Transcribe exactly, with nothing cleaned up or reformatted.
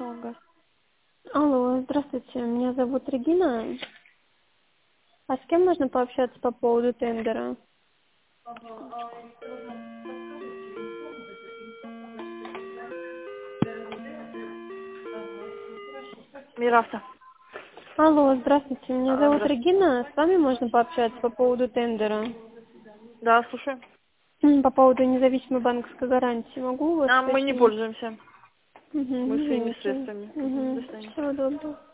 Саумгаз. Алло, здравствуйте, меня зовут Регина. А с кем можно пообщаться по поводу тендера? Миравта. Алло, здравствуйте, меня А, зовут здравствуйте. Регина. С вами можно пообщаться по поводу тендера? Да, слушаю. М, По поводу независимой банковской гарантии. Могу у вас А мы не уточнить? пользуемся. Угу, Мы своими извините. средствами. Мгм, до Угу. свидания. Всего доброго.